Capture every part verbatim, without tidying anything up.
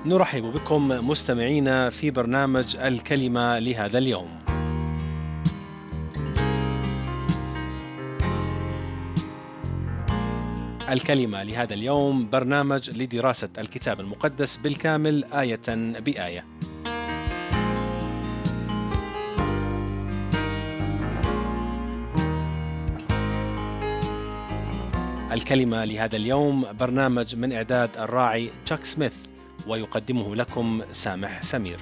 نرحب بكم مستمعينا في برنامج الكلمة لهذا اليوم. الكلمة لهذا اليوم برنامج لدراسة الكتاب المقدس بالكامل آية بآية. الكلمة لهذا اليوم برنامج من إعداد الراعي تشاك سميث، ويقدمه لكم سامح سمير.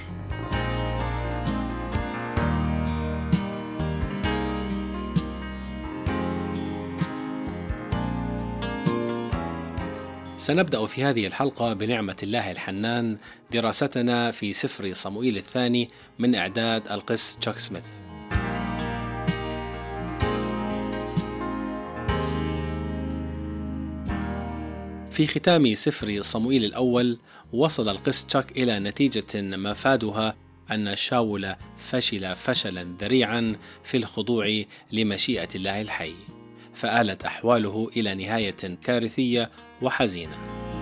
سنبدأ في هذه الحلقة بنعمة الله الحنان دراستنا في سفر صموئيل الثاني من إعداد القس تشاك سميث. في ختام سفر صموئيل الأول وصل القس تشاك إلى نتيجة مفادها أن شاول فشل فشلا ذريعا في الخضوع لمشيئة الله الحي، فآلت أحواله إلى نهاية كارثية وحزينة.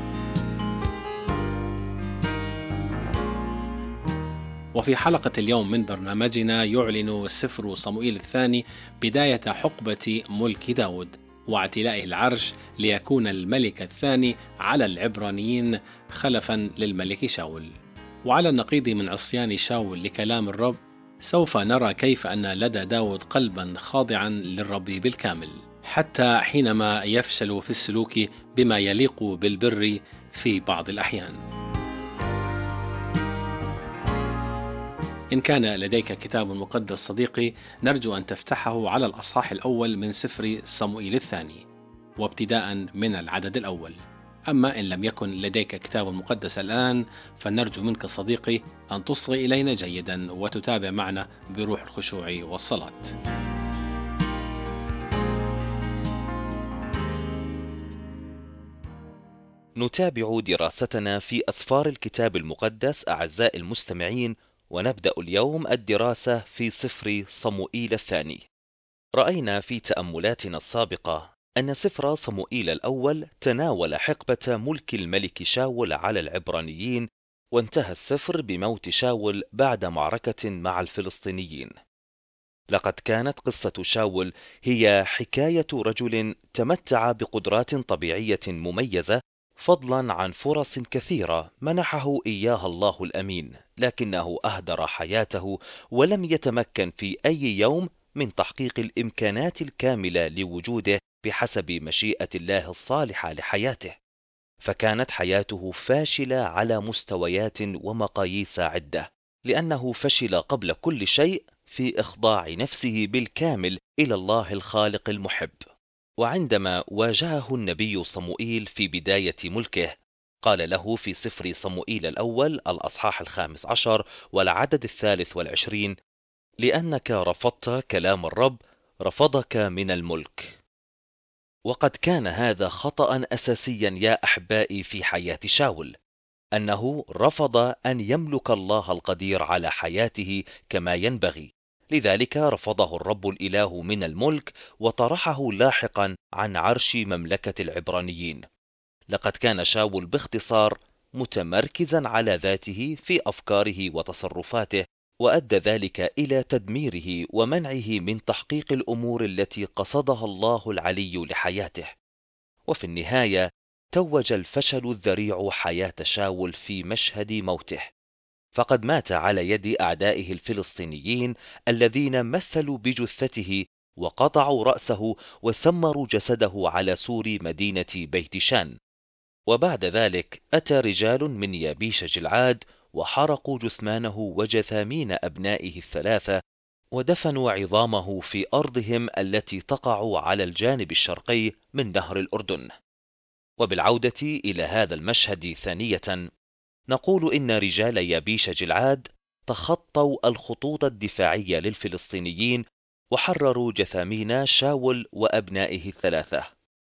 وفي حلقة اليوم من برنامجنا يعلن سفر صموئيل الثاني بداية حقبة ملك داود واعتلائه العرش ليكون الملك الثاني على العبرانيين خلفا للملك شاول. وعلى النقيض من عصيان شاول لكلام الرب، سوف نرى كيف أن لدى داود قلبا خاضعا للرب بالكامل، حتى حينما يفشل في السلوك بما يليق بالبر في بعض الأحيان. إن كان لديك كتاب مقدس صديقي، نرجو أن تفتحه على الأصحاح الأول من سفر صموئيل الثاني، وابتداء من العدد الأول. أما إن لم يكن لديك كتاب مقدس الآن، فنرجو منك صديقي أن تصغي إلينا جيدا وتتابع معنا بروح الخشوع والصلاة. نتابع دراستنا في أسفار الكتاب المقدس أعزائي المستمعين، ونبدأ اليوم الدراسة في سفر صموئيل الثاني. رأينا في تأملاتنا السابقة أن سفر صموئيل الأول تناول حقبة ملك الملك شاول على العبرانيين، وانتهى السفر بموت شاول بعد معركة مع الفلسطينيين. لقد كانت قصة شاول هي حكاية رجل تمتع بقدرات طبيعية مميزة فضلا عن فرص كثيرة منحه إياها الله الأمين، لكنه أهدر حياته ولم يتمكن في أي يوم من تحقيق الإمكانات الكاملة لوجوده بحسب مشيئة الله الصالحة لحياته، فكانت حياته فاشلة على مستويات ومقاييس عدة، لأنه فشل قبل كل شيء في إخضاع نفسه بالكامل إلى الله الخالق المحب. وعندما واجهه النبي صموئيل في بداية ملكه، قال له في سفر صموئيل الأول الأصحاح الخامس عشر والعدد الثالث والعشرين: لأنك رفضت كلام الرب رفضك من الملك. وقد كان هذا خطأ أساسيا يا أحبائي في حياة شاول، أنه رفض أن يملك الله القدير على حياته كما ينبغي، لذلك رفضه الرب الإله من الملك وطرحه لاحقا عن عرش مملكة العبرانيين. لقد كان شاول باختصار متمركزا على ذاته في أفكاره وتصرفاته، وأدى ذلك إلى تدميره ومنعه من تحقيق الأمور التي قصدها الله العلي لحياته. وفي النهاية توج الفشل الذريع حياة شاول في مشهد موته، فقد مات على يد أعدائه الفلسطينيين الذين مثلوا بجثته وقطعوا رأسه وسمروا جسده على سور مدينة بيت شان. وبعد ذلك أتى رجال من يابيش جلعاد وحرقوا جثمانه وجثامين أبنائه الثلاثة، ودفنوا عظامه في أرضهم التي تقع على الجانب الشرقي من نهر الأردن. وبالعودة إلى هذا المشهد ثانية، نقول إن رجال يابيش جلعاد تخطوا الخطوط الدفاعية للفلسطينيين وحرروا جثامين شاول وأبنائه الثلاثة.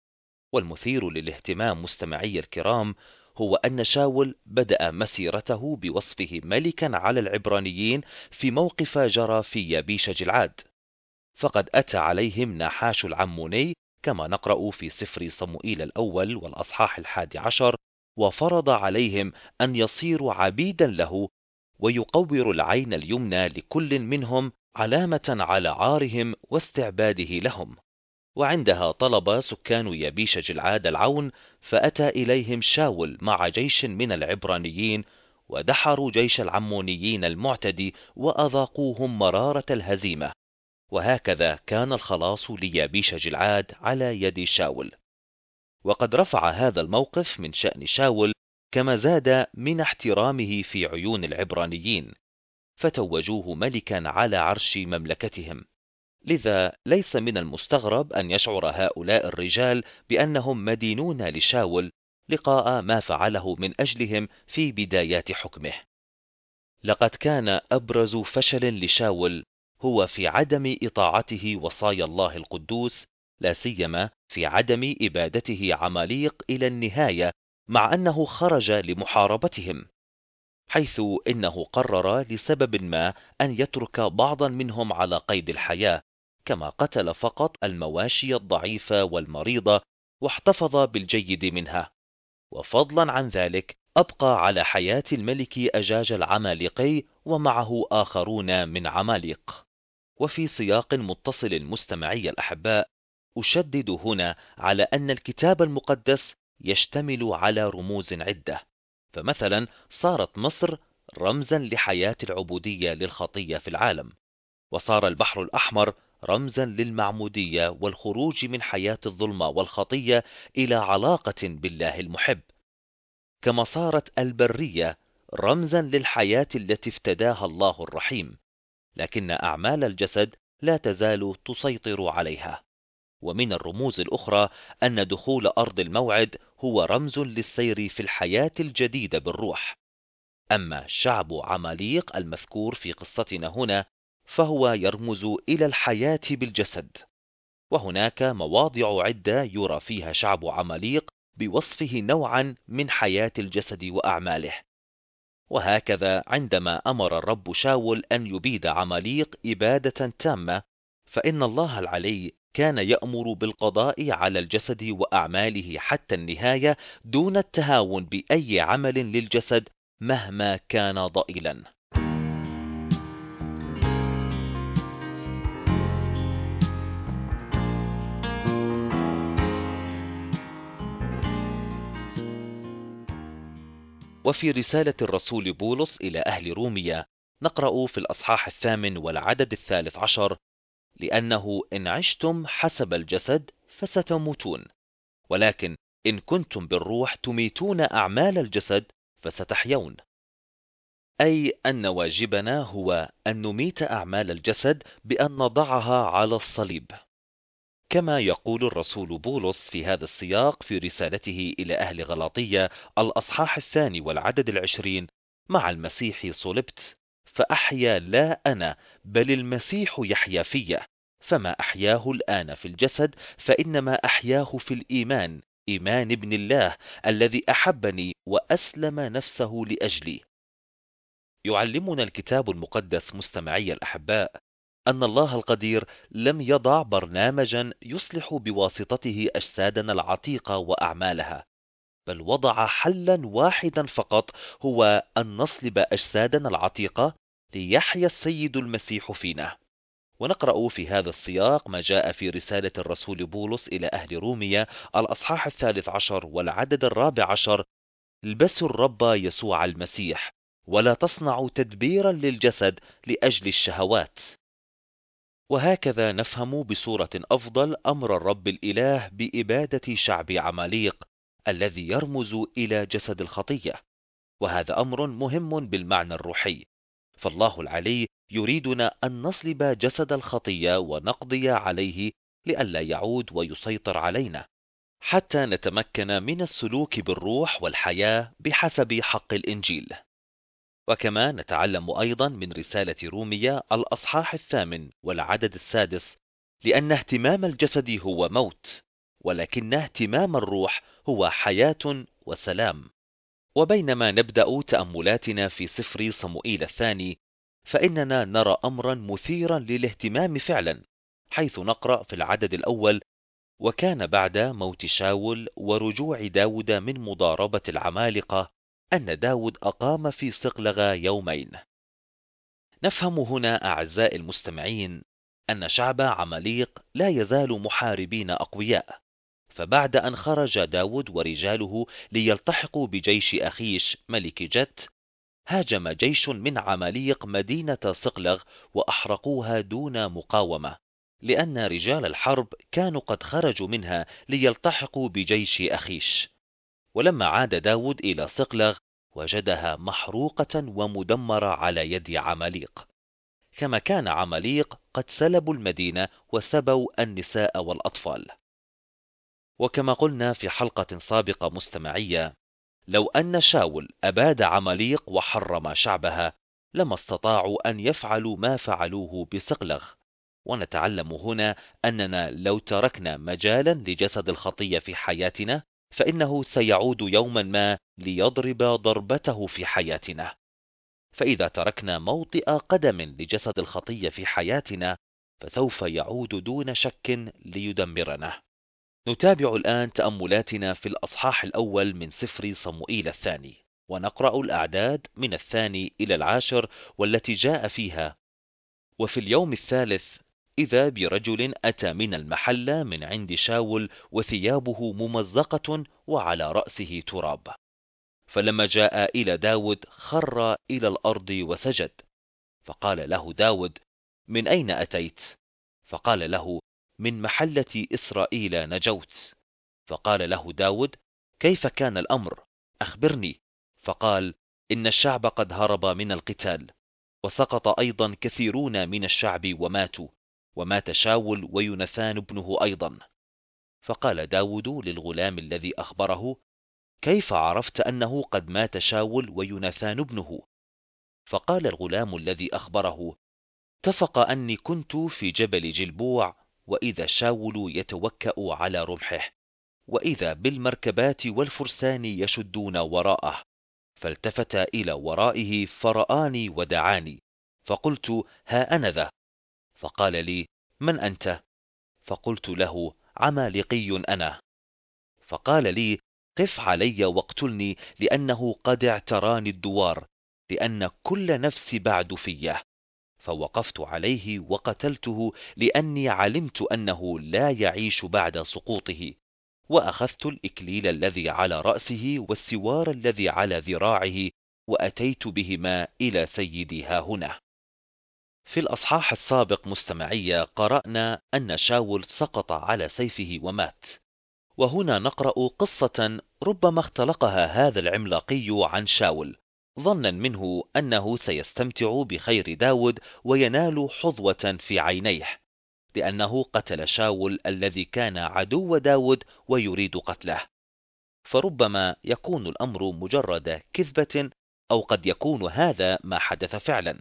والمثير للاهتمام مستمعي الكرام هو أن شاول بدأ مسيرته بوصفه ملكا على العبرانيين في موقف جرى في يابيش جلعاد، فقد أتى عليهم نحاش العموني كما نقرأ في سفر صموئيل الأول والأصحاح الحادي عشر: وفرض عليهم أن يصيروا عبيدا له، ويقور العين اليمنى لكل منهم علامة على عارهم واستعباده لهم. وعندها طلب سكان يبيش جلعاد العون، فأتى إليهم شاول مع جيش من العبرانيين، ودحروا جيش العمونيين المعتدي وأذاقوهم مرارة الهزيمة. وهكذا كان الخلاص ليبيش جلعاد على يد شاول. وقد رفع هذا الموقف من شأن شاول، كما زاد من احترامه في عيون العبرانيين، فتوجوه ملكا على عرش مملكتهم. لذا ليس من المستغرب أن يشعر هؤلاء الرجال بأنهم مدينون لشاول لقاء ما فعله من أجلهم في بدايات حكمه. لقد كان أبرز فشل لشاول هو في عدم إطاعته وصايا الله القدوس، لا سيما في عدم إبادته عماليق إلى النهاية، مع أنه خرج لمحاربتهم، حيث إنه قرر لسبب ما أن يترك بعضا منهم على قيد الحياة، كما قتل فقط المواشي الضعيفة والمريضة واحتفظ بالجيد منها. وفضلا عن ذلك أبقى على حياة الملك أجاج العمالقي ومعه آخرون من عماليق. وفي سياق متصل مستمعي الأحباء، أشدد هنا على أن الكتاب المقدس يشتمل على رموز عدة. فمثلا صارت مصر رمزا لحياة العبودية للخطية في العالم، وصار البحر الأحمر رمزا للمعمودية والخروج من حياة الظلمة والخطية إلى علاقة بالله المحب، كما صارت البرية رمزا للحياة التي افتداها الله الرحيم، لكن أعمال الجسد لا تزال تسيطر عليها. ومن الرموز الأخرى أن دخول أرض الموعد هو رمز للسير في الحياة الجديدة بالروح. أما شعب عماليق المذكور في قصتنا هنا فهو يرمز إلى الحياة بالجسد. وهناك مواضع عدة يرى فيها شعب عماليق بوصفه نوعا من حياة الجسد وأعماله. وهكذا عندما أمر الرب شاول أن يبيد عماليق إبادة تامة، فإن الله العلي كان يأمر بالقضاء على الجسد وأعماله حتى النهاية، دون التهاون بأي عمل للجسد مهما كان ضئيلا. وفي رسالة الرسول بولس إلى أهل روميا نقرأ في الأصحاح الثامن والعدد الثالث عشر: لأنه إن عشتم حسب الجسد فستموتون، ولكن إن كنتم بالروح تميتون أعمال الجسد فستحيون. أي أن واجبنا هو أن نميت أعمال الجسد بأن نضعها على الصليب، كما يقول الرسول بولس في هذا السياق في رسالته إلى أهل غلاطية الأصحاح الثاني والعدد العشرين: مع المسيح صلبت، فأحيا لا أنا بل المسيح يحيا في، فما أحياه الآن في الجسد فإنما أحياه في الإيمان، إيمان ابن الله الذي أحبني وأسلم نفسه لأجلي. يعلمنا الكتاب المقدس مستمعي الأحباء أن الله القدير لم يضع برنامجا يصلح بواسطته أجسادنا العتيقة وأعمالها، بل وضع حلا واحدا فقط، هو أن نصلب أجسادنا العتيقة ليحيا السيد المسيح فينا. ونقرأ في هذا السياق ما جاء في رسالة الرسول بولس إلى أهل روميا الأصحاح الثالث عشر والعدد الرابع عشر: البسوا الرب يسوع المسيح، ولا تصنعوا تدبيرا للجسد لأجل الشهوات. وهكذا نفهم بصورة أفضل أمر الرب الإله بإبادة شعب عماليق الذي يرمز إلى جسد الخطية، وهذا أمر مهم بالمعنى الروحي. فالله العلي يريدنا أن نصلب جسد الخطية ونقضي عليه لئلا يعود ويسيطر علينا، حتى نتمكن من السلوك بالروح والحياة بحسب حق الإنجيل. وكما نتعلم أيضا من رسالة روميا الأصحاح الثامن والعدد السادس: لأن اهتمام الجسد هو موت، ولكن اهتمام الروح هو حياة وسلام. وبينما نبدأ تأملاتنا في سفر صموئيل الثاني، فإننا نرى أمرا مثيرا للاهتمام فعلا، حيث نقرأ في العدد الأول: وكان بعد موت شاول ورجوع داود من مضاربة العمالقة أن داود أقام في صقلغ يومين. نفهم هنا أعزائي المستمعين أن شعب عماليق لا يزال محاربين أقوياء، فبعد أن خرج داود ورجاله ليلتحقوا بجيش أخيش ملك جت، هاجم جيش من عماليق مدينة صقلغ وأحرقوها دون مقاومة، لأن رجال الحرب كانوا قد خرجوا منها ليلتحقوا بجيش أخيش. ولما عاد داود إلى صقلغ وجدها محروقة ومدمرة على يد عماليق، كما كان عماليق قد سلبوا المدينة وسبوا النساء والأطفال. وكما قلنا في حلقة سابقة مستمعية، لو أن شاول أباد عماليق وحرم شعبها لما استطاعوا أن يفعلوا ما فعلوه بصقلغ. ونتعلم هنا أننا لو تركنا مجالا لجسد الخطية في حياتنا فإنه سيعود يوما ما ليضرب ضربته في حياتنا. فإذا تركنا موطئ قدم لجسد الخطية في حياتنا فسوف يعود دون شك ليدمرنا. نتابع الآن تأملاتنا في الأصحاح الأول من سفر صموئيل الثاني، ونقرأ الأعداد من الثاني إلى العاشر، والتي جاء فيها: وفي اليوم الثالث إذا برجل أتى من المحلة من عند شاول وثيابه ممزقة وعلى رأسه تراب، فلما جاء إلى داود خر إلى الأرض وسجد. فقال له داود: من أين أتيت؟ فقال له: من محلة إسرائيل نجوت. فقال له داود: كيف كان الأمر؟ أخبرني. فقال: إن الشعب قد هرب من القتال، وسقط أيضا كثيرون من الشعب وماتوا، ومات شاول ويوناثان ابنه أيضا. فقال داود للغلام الذي أخبره: كيف عرفت أنه قد مات شاول ويوناثان ابنه؟ فقال الغلام الذي أخبره: اتفق أني كنت في جبل جلبوع، وإذا شاول يتوكأ على رمحه، وإذا بالمركبات والفرسان يشدون وراءه، فالتفت إلى ورائه فرآني ودعاني، فقلت: ها أنا ذا. فقال لي: من أنت؟ فقلت له: عمالقي أنا. فقال لي: قف علي واقتلني، لأنه قد اعتراني الدوار، لأن كل نفس بعد فيه. فوقفت عليه وقتلته، لأني علمت أنه لا يعيش بعد سقوطه. وأخذت الإكليل الذي على رأسه والسوار الذي على ذراعه، وأتيت بهما إلى سيدي ها هنا. في الأصحاح السابق مستمعية قرأنا أن شاول سقط على سيفه ومات، وهنا نقرأ قصة ربما اختلقها هذا العملاقي عن شاول، ظنا منه أنه سيستمتع بخير داود وينال حظوة في عينيه، لأنه قتل شاول الذي كان عدو داود ويريد قتله. فربما يكون الأمر مجرد كذبة، أو قد يكون هذا ما حدث فعلا.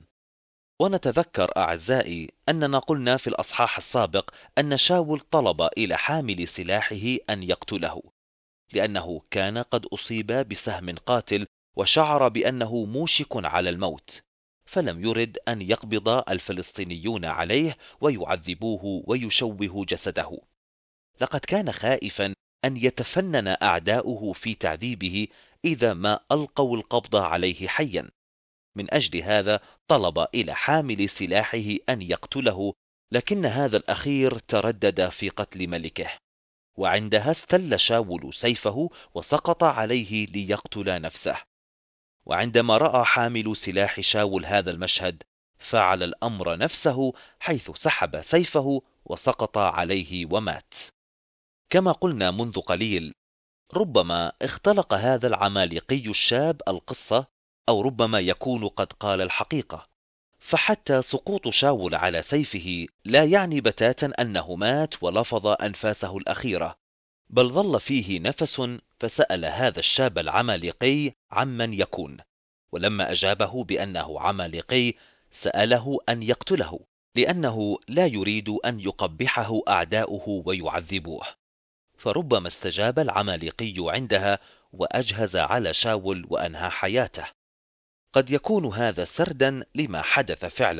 ونتذكر أعزائي أننا قلنا في الأصحاح السابق أن شاول طلب إلى حامل سلاحه أن يقتله، لأنه كان قد أصيب بسهم قاتل وشعر بأنه موشك على الموت، فلم يرد أن يقبض الفلسطينيون عليه ويعذبوه ويشوه جسده. لقد كان خائفا أن يتفنن أعداؤه في تعذيبه إذا ما ألقوا القبض عليه حيا. من أجل هذا طلب إلى حامل سلاحه أن يقتله، لكن هذا الأخير تردد في قتل ملكه، وعندها استل شاول سيفه وسقط عليه ليقتل نفسه. وعندما رأى حامل سلاح شاول هذا المشهد فعل الأمر نفسه، حيث سحب سيفه وسقط عليه ومات. كما قلنا منذ قليل، ربما اختلق هذا العمالقي الشاب القصة، أو ربما يكون قد قال الحقيقة، فحتى سقوط شاول على سيفه لا يعني بتاتا أنه مات ولفظ أنفاسه الأخيرة، بل ظل فيه نفس. فسأل هذا الشاب العمالقي عمن يكون، ولما أجابه بأنه عمالقي سأله أن يقتله، لأنه لا يريد أن يقبحه أعداؤه ويعذبوه. فربما استجاب العمالقي عندها وأجهز على شاول وأنهى حياته. قد يكون هذا سردا لما حدث فعلا،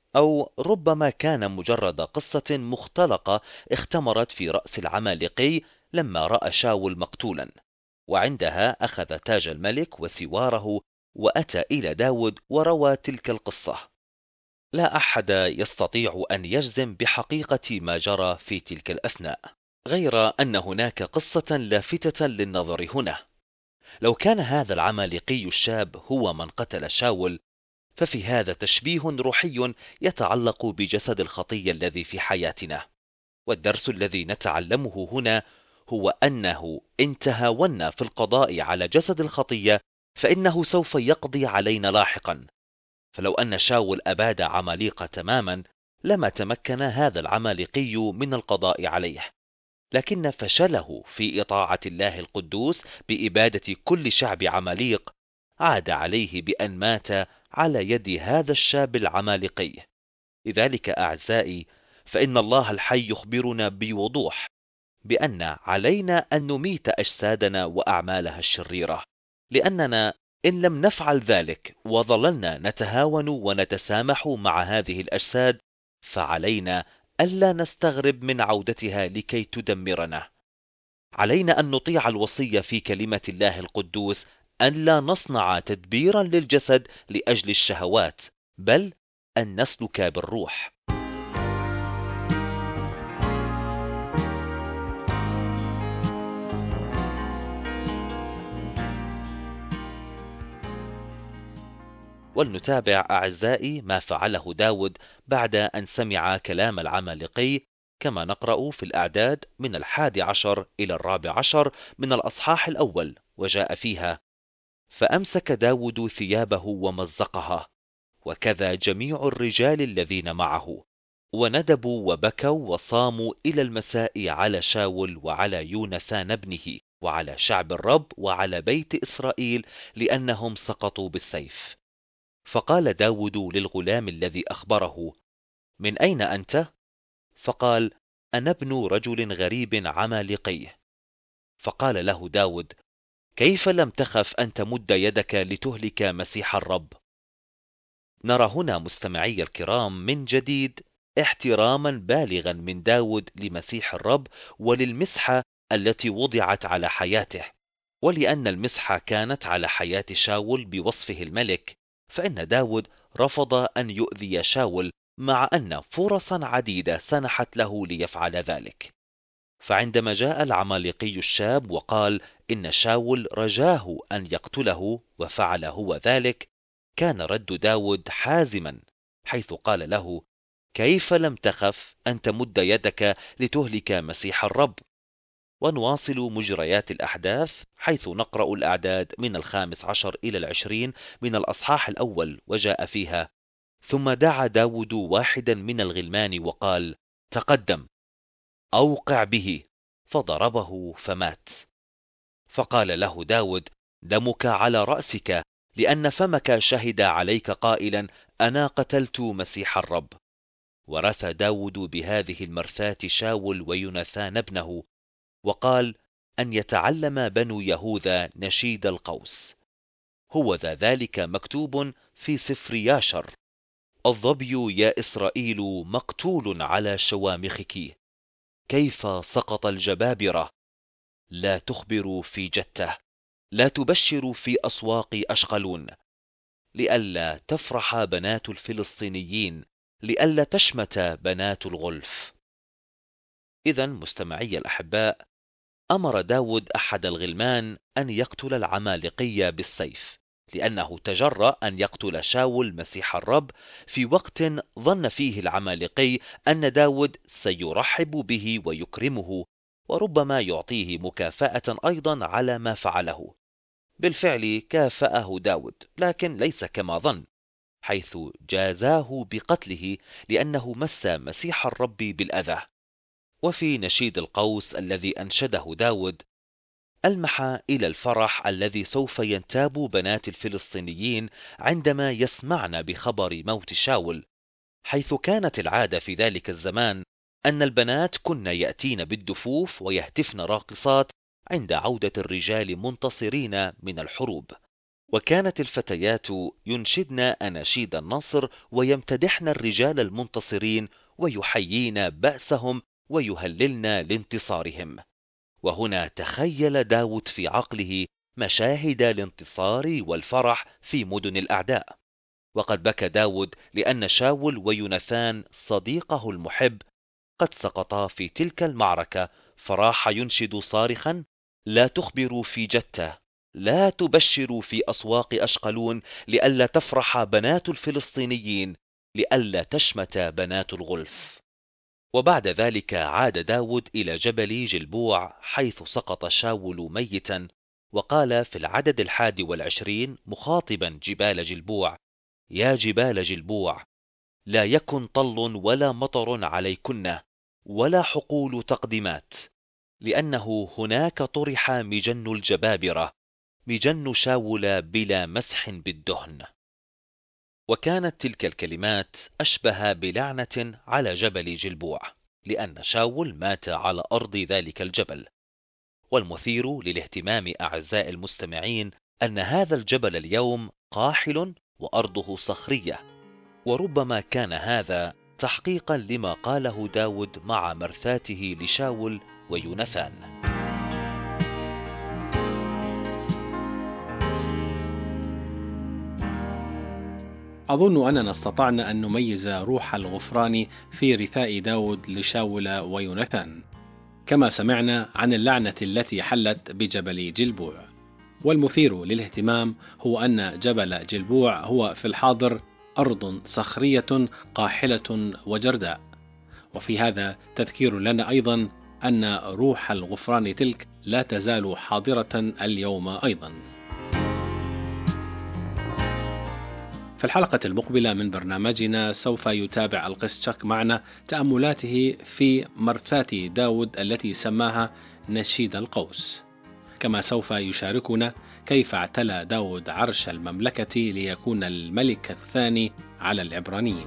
أو ربما كان مجرد قصة مختلقة اختمرت في رأس العمالقي لما رأى شاول مقتولا، وعندها أخذ تاج الملك وسواره وأتى إلى داود وروى تلك القصة. لا أحد يستطيع أن يجزم بحقيقة ما جرى في تلك الأثناء، غير أن هناك قصة لافتة للنظر هنا. لو كان هذا العمالقي الشاب هو من قتل شاول، ففي هذا تشبيه روحي يتعلق بجسد الخطية الذي في حياتنا. والدرس الذي نتعلمه هنا هو أنه إن تهاونا في القضاء على جسد الخطية فإنه سوف يقضي علينا لاحقا. فلو أن شاول أباد عماليق تماما لما تمكن هذا العمالقي من القضاء عليه، لكن فشله في إطاعة الله القدوس بإبادة كل شعب عماليق عاد عليه بأن مات على يد هذا الشاب العمالقي. لذلك أعزائي، فإن الله الحي يخبرنا بوضوح بأن علينا أن نميت أجسادنا وأعمالها الشريرة، لأننا إن لم نفعل ذلك وظللنا نتهاون ونتسامح مع هذه الأجساد فعلينا ألا نستغرب من عودتها لكي تدمرنا. علينا أن نطيع الوصية في كلمة الله القدوس أن لا نصنع تدبيرا للجسد لأجل الشهوات، بل أن نسلك بالروح. ولنتابع أعزائي ما فعله داود بعد أن سمع كلام العمالقي، كما نقرأ في الأعداد من الحادي عشر إلى الرابع عشر من الأصحاح الأول، وجاء فيها: فأمسك داود ثيابه ومزقها، وكذا جميع الرجال الذين معه، وندبوا وبكوا وصاموا إلى المساء على شاول وعلى يوناثان ابنه وعلى شعب الرب وعلى بيت إسرائيل، لأنهم سقطوا بالسيف. فقال داود للغلام الذي أخبره: من أين أنت؟ فقال: أنا ابن رجل غريب عمالقي. فقال له داود: كيف لم تخف أن تمد يدك لتهلك مسيح الرب؟ نرى هنا مستمعي الكرام من جديد احتراما بالغا من داود لمسيح الرب وللمسحة التي وضعت على حياته. ولأن المسحة كانت على حياة شاول بوصفه الملك، فإن داود رفض أن يؤذي شاول، مع أن فرصا عديدة سنحت له ليفعل ذلك. فعندما جاء العمالقي الشاب وقال إن شاول رجاه أن يقتله وفعل هو ذلك، كان رد داود حازما، حيث قال له: كيف لم تخف أن تمد يدك لتهلك مسيح الرب؟ ونواصل مجريات الأحداث، حيث نقرأ الأعداد من الخامس عشر إلى العشرين من الأصحاح الأول، وجاء فيها: ثم دعا داود واحدا من الغلمان وقال: تقدم أوقع به، فضربه فمات. فقال له داود: دمك على رأسك، لأن فمك شهد عليك قائلا: أنا قتلت مسيح الرب. ورث داود بهذه المرثاة شاول ويوناثان ابنه، وقال: أن يتعلم بنو يهوذا نشيد القوس. هو ذا ذلك مكتوب في سفر ياشر: الظبي يا إسرائيل مقتول على شوامخك، كيف سقط الجبابرة. لا تخبر في جته، لا تبشر في أسواق أشقلون، لئلا تفرح بنات الفلسطينيين، لئلا تشمت بنات الغلف. إذن مستمعي الأحباء، أمر داود أحد الغلمان أن يقتل العمالقي بالسيف، لأنه تجرأ أن يقتل شاول مسيح الرب في وقت ظن فيه العمالقي أن داود سيرحب به ويكرمه، وربما يعطيه مكافأة أيضا على ما فعله. بالفعل كافأه داود، لكن ليس كما ظن، حيث جازاه بقتله لأنه مس مسيح الرب بالأذى. وفي نشيد القوس الذي أنشده داود ألمح إلى الفرح الذي سوف ينتاب بنات الفلسطينيين عندما يسمعن بخبر موت شاول، حيث كانت العادة في ذلك الزمان أن البنات كن يأتين بالدفوف ويهتفن راقصات عند عودة الرجال منتصرين من الحروب. وكانت الفتيات ينشدن أناشيد النصر ويمتدحن الرجال المنتصرين ويحيين بأسهم ويهللن لانتصارهم. وهنا تخيل داود في عقله مشاهد الانتصار والفرح في مدن الأعداء. وقد بكى داود لأن شاول ويوناثان صديقه المحب قد سقطا في تلك المعركة، فراح ينشد صارخا: لا تخبروا في جتة، لا تبشروا في أسواق أشقلون، لئلا تفرح بنات الفلسطينيين، لئلا تشمت بنات الغلف. وبعد ذلك عاد داود إلى جبل جلبوع حيث سقط شاول ميتا، وقال في العدد الحادي والعشرين مخاطبا جبال جلبوع: يا جبال جلبوع، لا يكن طل ولا مطر عليكن ولا حقول تقدمات، لأنه هناك طرح مجن الجبابرة، مجن شاول بلا مسح بالدهن. وكانت تلك الكلمات أشبه بلعنة على جبل جلبوع، لأن شاول مات على أرض ذلك الجبل. والمثير للاهتمام أعزائي المستمعين أن هذا الجبل اليوم قاحل وأرضه صخرية، وربما كان هذا تحقيقا لما قاله داود مع مرثاته لشاول ويوناثان. أظن أننا استطعنا أن نميز روح الغفران في رثاء داود لشاول ويوناثان، كما سمعنا عن اللعنة التي حلت بجبل جلبوع. والمثير للاهتمام هو أن جبل جلبوع هو في الحاضر أرض صخرية قاحلة وجرداء، وفي هذا تذكير لنا أيضا أن روح الغفران تلك لا تزال حاضرة اليوم أيضا. في الحلقة المقبلة من برنامجنا سوف يتابع القس تشاك معنا تأملاته في مرثاة داود التي سماها نشيد القوس، كما سوف يشاركنا كيف اعتلى داود عرش المملكة ليكون الملك الثاني على العبرانيين.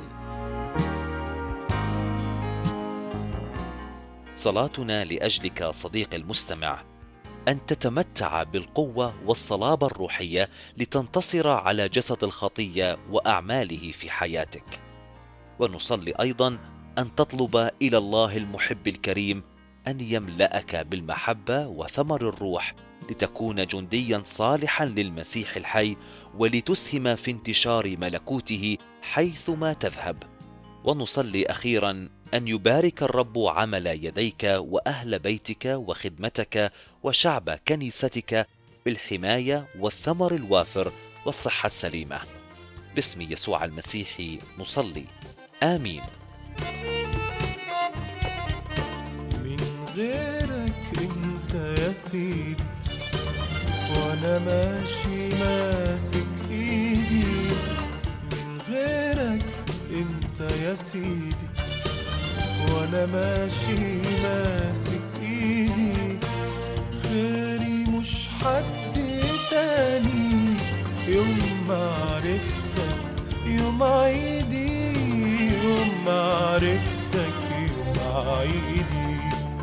صلاتنا لأجلك صديقي المستمع أن تتمتع بالقوة والصلابة الروحية لتنتصر على جسد الخطية وأعماله في حياتك. ونصلي أيضا أن تطلب إلى الله المحب الكريم أن يملأك بالمحبة وثمر الروح لتكون جنديا صالحا للمسيح الحي، ولتسهم في انتشار ملكوته حيثما تذهب. ونصلي أخيرا أن يبارك الرب عمل يديك وأهل بيتك وخدمتك وشعب كنيستك بالحماية والثمر الوافر والصحة السليمة. باسم يسوع المسيح نصلي، آمين. من غيرك انت يا سيدي، وانا ماشي ماسك ايدي. من غيرك انت يا سيدي، وانا ماشي ماسك ايدي. خيري مش حد تاني، يوم ما عرفتك يوم عيدي، يوم ما عرفتك يوم عيدي.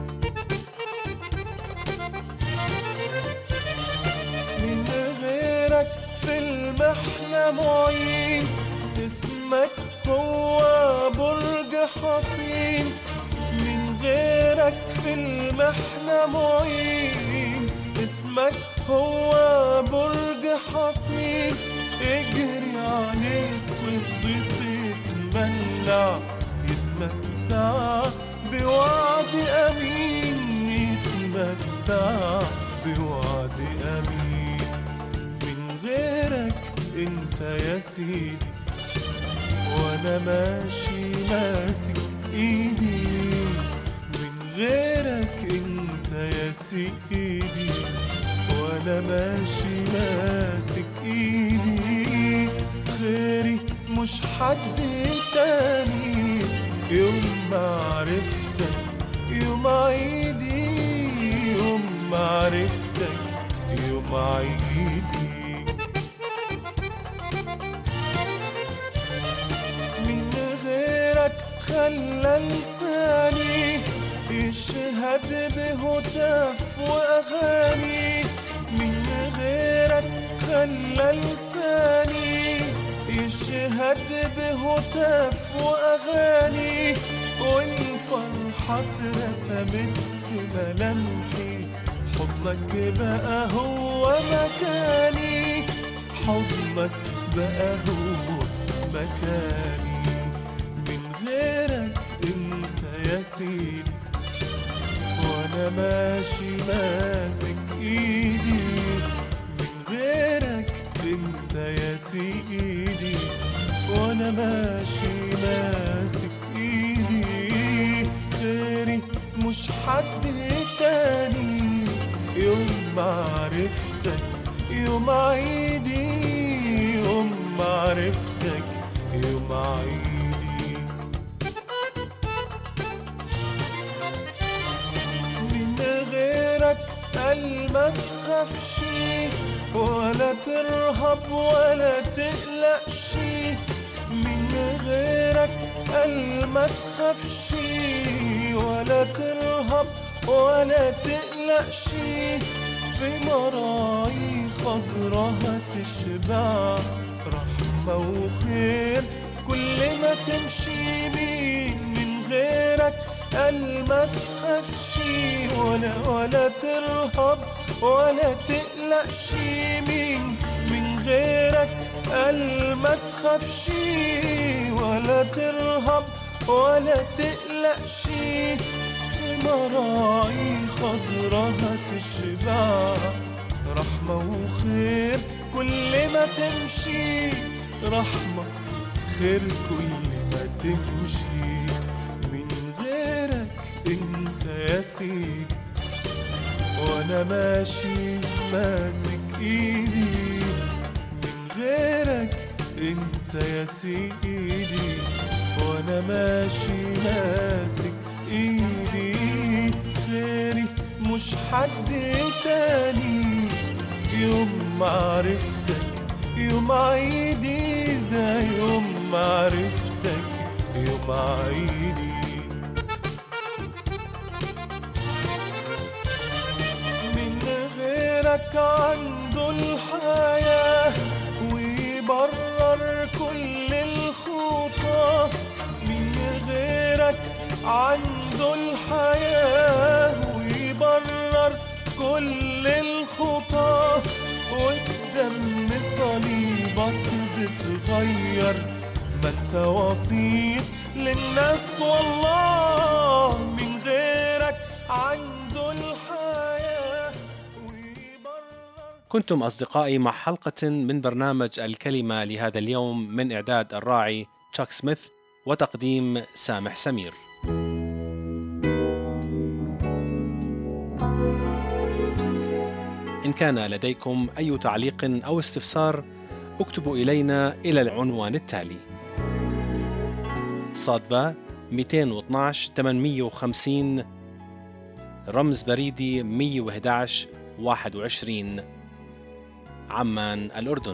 من غيرك في المحنة معين، اسمك هو برج حصين. من غيرك في المحنة معين، اسمك هو برج حصين. اجري عليه الصديق يتمنع، يتمتع بوعد أمين، يتمتع بوعد أمين. من غيرك انت يا سيدي، وانا ماشي ماسك ايدي. من غيرك انت يا سيدي، وانا ماشي ماسك ايدي. خيري مش حد تاني، يوم ما عرفتك يوم عيدي، يوم ما عرفتك يوم عيدي. من غيرك خلى لساني يشهد بهتاف وأغاني. من غيرك خلى لساني يشهد بهتاف وأغاني، والفرحة اترسمت في ملامحي. حضنك بقى هو مكاني، حضنك بقى هو مكاني. من غيرك انت يا سيدي، وانا ماشي ماسك ايدي. من غيرك انت يا سيدي، وانا ماشي ماسك ايدي. غيري مش حد تاني، يوم ما عرفتك يوم عيدي، يوم ما عرفتك يوم عيدي. من غيرك قال ما تخافش، ولا ترهب ولا تقلقش. من غيرك قال ما تخافش، ولا ترهب ولا تقلقش. في مراعي خضرها تشبع رحمة وخير كل ما تمشي. مين من غيرك قال ما تخافش، ولا ولا ترهب ولا تقلقش. مين من غيرك قال ما تخافش، ولا ترهب ولا تقلقش. مراعي خضرها تشبع رحمة وخير كل ما تمشي، رحمة خير كل ما تمشي. من غيرك انت يا سيدي، وانا ماشي ماسك ايدي. من غيرك انت يا سيدي، وانا ماشي ماسك ايدي. غيري مش حد تاني، يوم ما عرفتك يوم عيدي. ده يوم ما عرفتك يوم عيدي. من غيرك عنده الحياة ويبرر كل الخطى. من غيرك عنده الحياة ويبرر كل الخطى. والدم صليبك بتغير، ما انت وسيط للناس والله. من غيرك عنده الحياة ويبرر. كنتم أصدقائي مع حلقة من برنامج الكلمة لهذا اليوم، من إعداد الراعي تشاك سميث وتقديم سامح سمير. إن كان لديكم أي تعليق أو استفسار اكتبوا إلينا إلى العنوان التالي: صادبة مئتين واثناشر ثمانمئة وخمسين، رمز بريدي مئة وأحد عشر واحد وعشرين، عمان الأردن.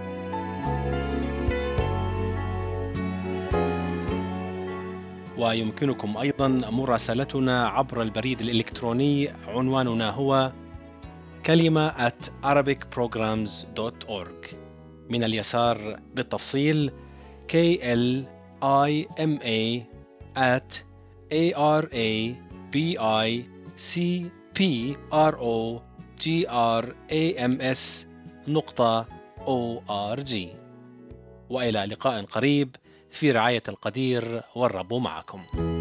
ويمكنكم أيضا مراسلتنا عبر البريد الإلكتروني، عنواننا هو كلمة at arabic programs dot org. من اليسار بالتفصيل K L I M A at A R A B I C P R O G R A M S نقطة O R G. وإلى لقاء قريب في رعاية القدير، والرب معكم.